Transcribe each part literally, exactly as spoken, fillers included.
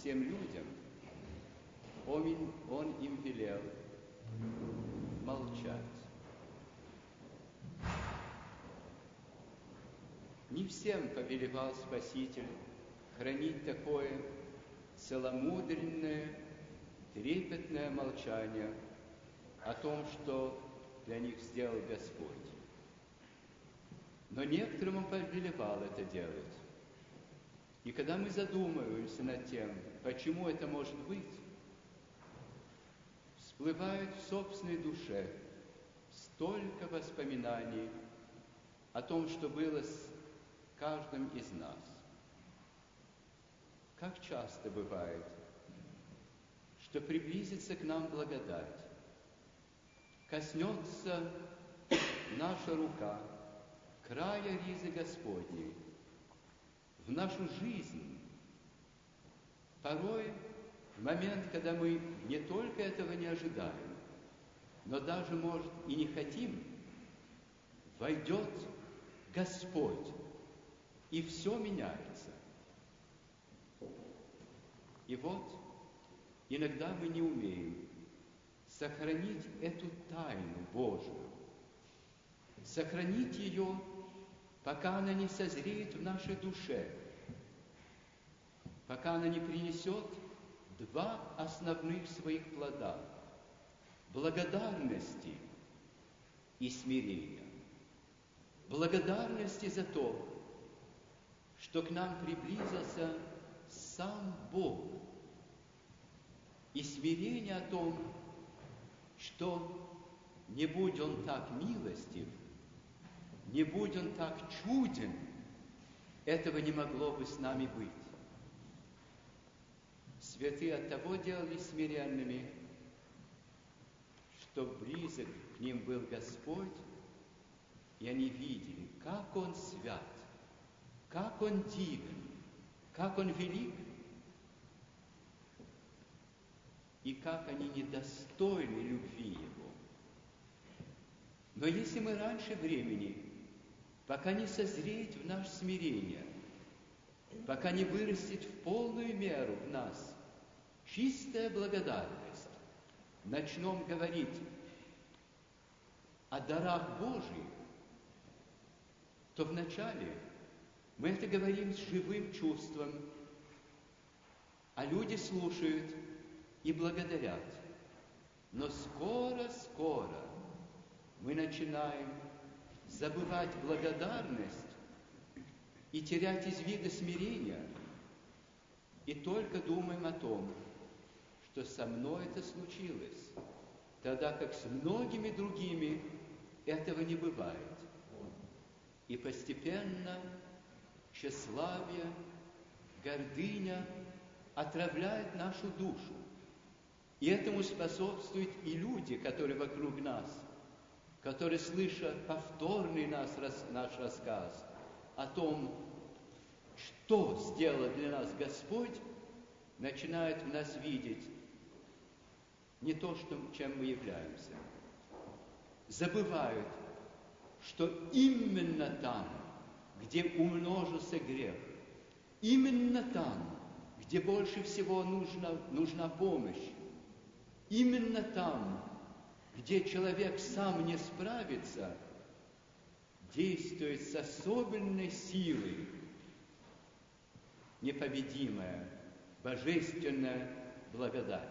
всем людям, Он им, он им велел молчать. Не всем повелевал Спаситель хранить такое целомудренное, трепетное молчание о том, что для них сделал Господь. Но некоторым Он повелевал это делать. И когда мы задумываемся над тем, почему это может быть, всплывает в собственной душе столько воспоминаний о том, что было с каждым из нас. Как часто бывает, что приблизится к нам благодать, коснется наша рука края ризы Господней в нашу жизнь. Порой, в момент, когда мы не только этого не ожидаем, но даже, может, и не хотим, войдет Господь, и все меняется. И вот, иногда мы не умеем сохранить эту тайну Божию, сохранить ее, пока она не созреет в нашей душе, пока она не принесет два основных своих плода – благодарности и смирения. Благодарности за то, что к нам приблизился сам Бог, и смирение о том, что не будь Он так милостив, не будь Он так чуден, этого не могло бы с нами быть. Святые оттого делались смиренными, что близок к ним был Господь, и они видели, как Он свят, как Он дивен, как Он велик, и как они недостойны любви Его. Но если мы раньше времени, пока не созреет в наше смирение, пока не вырастет в полную меру в нас чистая благодарность, начнем говорить о дарах Божьих, то вначале мы это говорим с живым чувством, а люди слушают и благодарят. Но скоро-скоро мы начинаем забывать благодарность и терять из вида смирения, и только думаем о том, что со мной это случилось, тогда как с многими другими этого не бывает. И постепенно тщеславие, гордыня отравляет нашу душу. И этому способствуют и люди, которые вокруг нас, которые, слыша повторный нас, наш рассказ о том, что сделал для нас Господь, начинают в нас видеть не то, что, чем мы являемся. Забывают, что именно там, где умножился грех, именно там, где больше всего нужна, нужна помощь, именно там, где человек сам не справится, действует с особенной силой непобедимая, божественная благодать.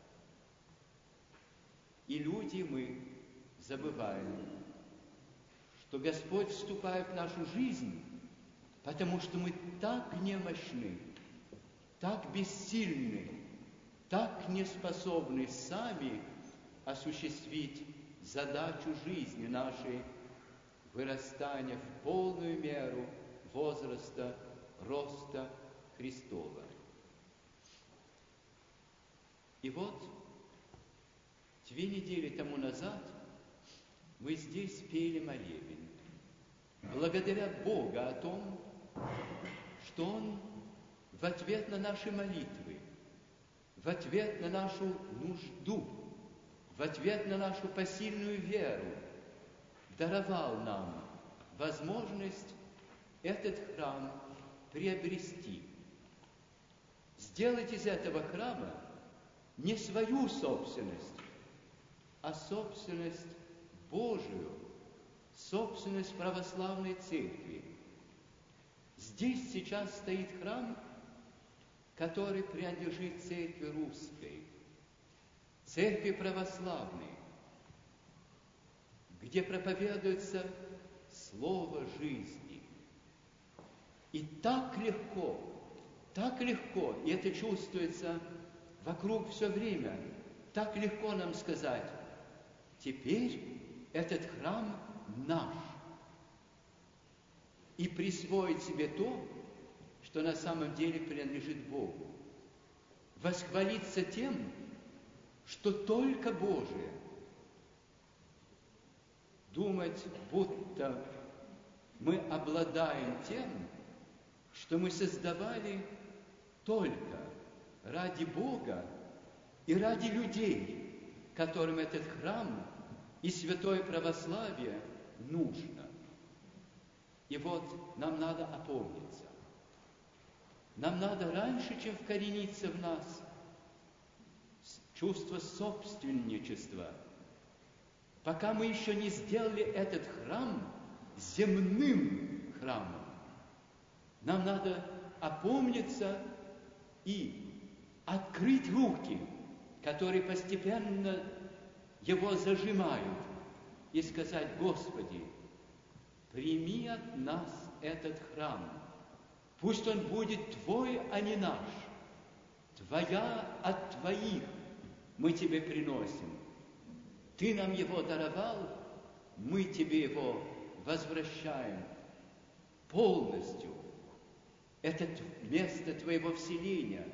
И люди мы забываем, что Господь вступает в нашу жизнь, потому что мы так немощны, так бессильны, так неспособны сами осуществить задачу жизни нашей, вырастания в полную меру возраста, роста Христова. И вот две недели тому назад мы здесь пели молебен, благодаря Богу о том, что Он в ответ на наши молитвы, в ответ на нашу нужду, в ответ на нашу посильную веру даровал нам возможность этот храм приобрести, сделать из этого храма не свою собственность, а собственность Божию, собственность православной церкви. Здесь сейчас стоит храм, который принадлежит церкви русской, церкви православной, где проповедуется слово жизни. И так легко, так легко, и это чувствуется вокруг все время, так легко нам сказать: теперь этот храм наш. И присвоить себе то, что на самом деле принадлежит Богу. Восхвалиться тем, что только Божие. Думать, будто мы обладаем тем, что мы создавали только ради Бога и ради людей, которым этот храм и святое православие нужно. И вот нам надо опомниться. Нам надо раньше, чем вкорениться в нас, чувство собственничества, пока мы еще не сделали этот храм земным храмом, нам надо опомниться и открыть руки, которые постепенно его зажимают, и сказать: Господи, прими от нас этот храм. Пусть он будет Твой, а не наш. Твоя от Твоих мы Тебе приносим. Ты нам его даровал, мы Тебе его возвращаем полностью. Это место Твоего вселения.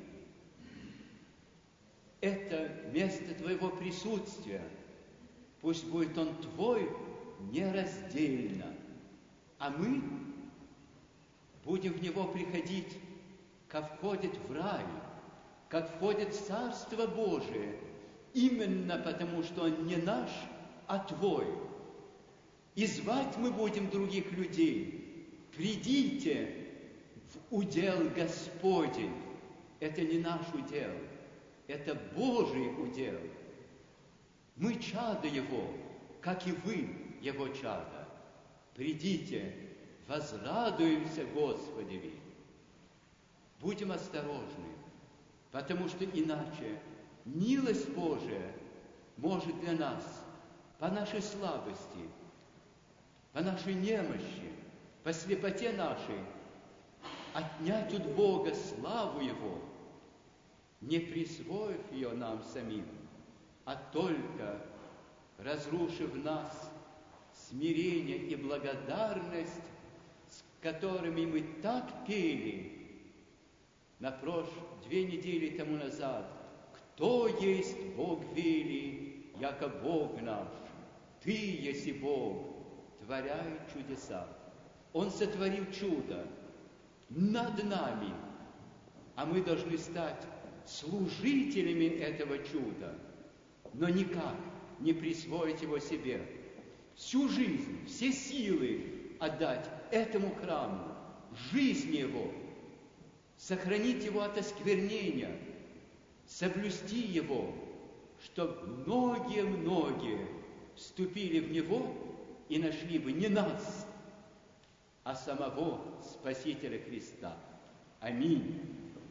Это место Твоего присутствия. Пусть будет он Твой нераздельно. А мы будем в него приходить, как входит в рай, как входит в Царство Божие, именно потому, что он не наш, а Твой. И звать мы будем других людей: придите в удел Господень. Это не наш удел, это Божий удел. Мы чада Его, как и вы Его чада. Придите, возрадуемся Господеви. Будем осторожны, потому что иначе милость Божия может для нас по нашей слабости, по нашей немощи, по слепоте нашей отнять от Бога славу Его, не присвоив ее нам самим, а только разрушив в нас смирение и благодарность, с которыми мы так пели на прош... две недели тому назад. Кто есть Бог вели, яко Бог наш? Ты еси Бог, творяй чудеса. Он сотворил чудо над нами, а мы должны стать служителями этого чуда, но никак не присвоить его себе. Всю жизнь, все силы отдать этому храму, жизнь его, сохранить его от осквернения, соблюсти его, чтобы многие-многие вступили в него и нашли бы не нас, а самого Спасителя Христа. Аминь.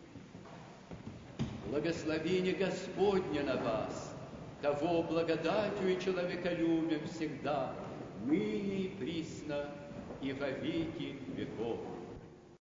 Благословение Господне на вас, того благодатью и человеколюбием всегда, ныне и присно, и во веки веков.